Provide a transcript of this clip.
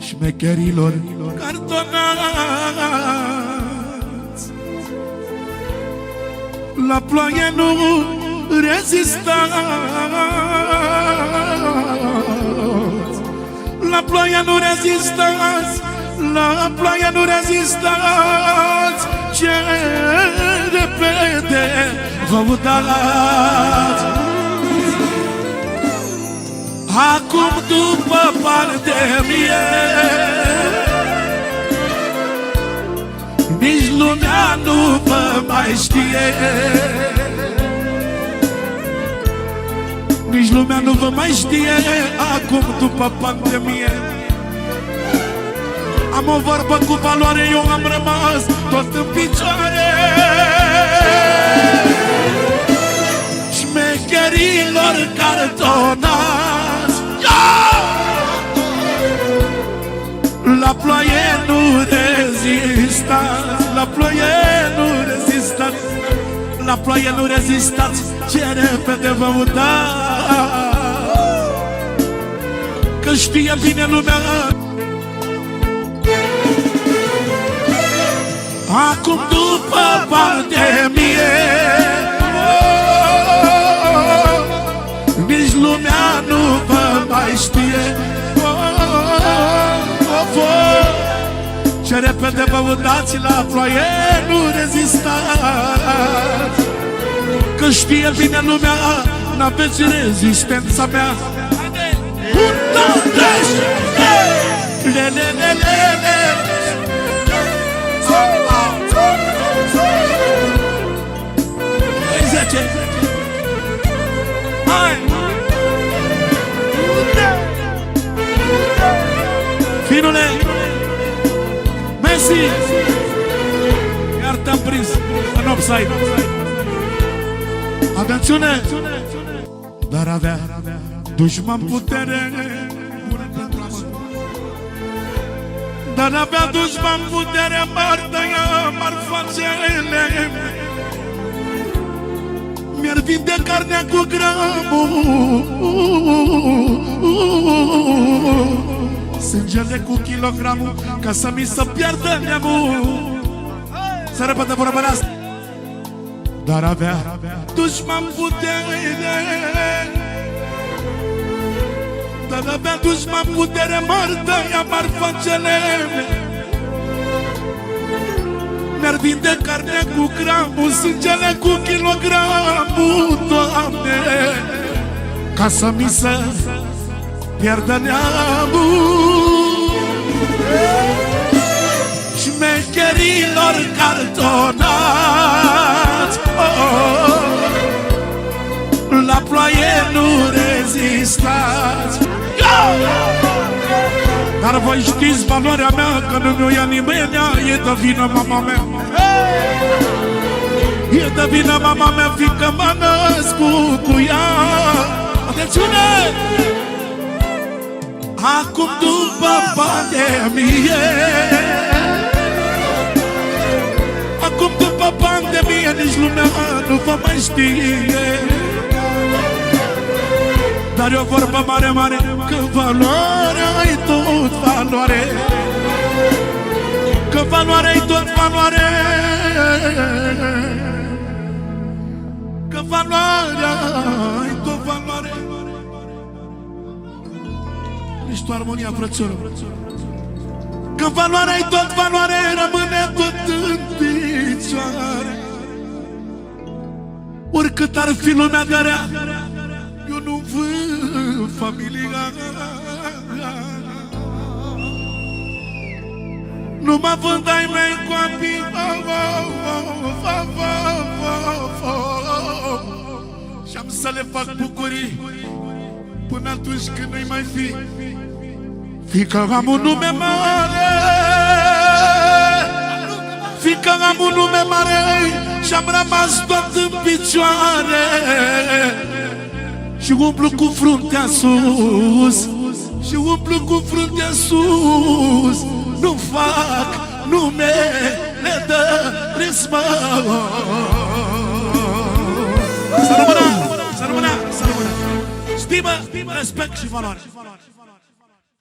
șmecherilor cartonați. La ploaie nu rezistați, la ploaie nu rezistați, la ploaie nu rezistați, ce repede vă udați. Acum după pandemie nici lumea nu vă mai știe, nici lumea nu vă mai știe. Acum după pandemie am o vorbă cu valoare, eu am rămas tot în picioare. Șmecherilor cartonați, la ploaie nu rezistați, la ploaie nu rezistați, la ploaie nu rezistați, ce repede vă udați. Că știe bine lumea acum după pandemie nici lumea nu vă mai știe. Ce repede vă udați, la ploaie nu rezistați. Că știe bine lumea, n-aveți rezistența mea. Finule Messi, iar te-am prins în offside. Atențiune! Dar avea dușman putere, dar avea dușman putere, m-ar tăia, m-ar face ele, mi-ar vinde carnea cu gramul, sângele cu kilogramul, ca să mi se piardă neamul. Să repede vorbărească. Dar avea dușman putere, dar avea dușman putere, m-ar tăia, m-ar face leme, mi-ar vinde carnea cu gramul, sângele cu kilogramul, Doamne, ca să mi se pierdă neamul. Șmecherilor cartonați, la ploaie nu rezistați. Dar voi știți valoarea mea, că nu mi-o ia nimeni, e de vină mama mea. E de vină mama mea, fiindcă m-a născut cu ea. Atențiune! Acum după pandemie, acum după pandemie, nici lumea nu vă mai știe. Dar e o vorbă mare, mare, că valoarea-i tot valoare, că valoarea-i tot valoare, că valoarea-i tot valoare. Nici tu armonia, frățoră. Că valoarea-i tot valoare, rămâne tot în picioare. Oricât ar fi lumea de rea, eu nu vând familia. Nu mă vând ai mei copii, și-am să le fac bucurii până atunci când nu-i mai fi. Fiindcă am un nume mare, fiindcă am un nume mare, și-am rămas tot în picioare. Și umplu cu fruntea sus, și umplu cu fruntea sus. Nu fac numele de rismă. Să rămână, să rămână, să rămână. Stimă, respect și valoare.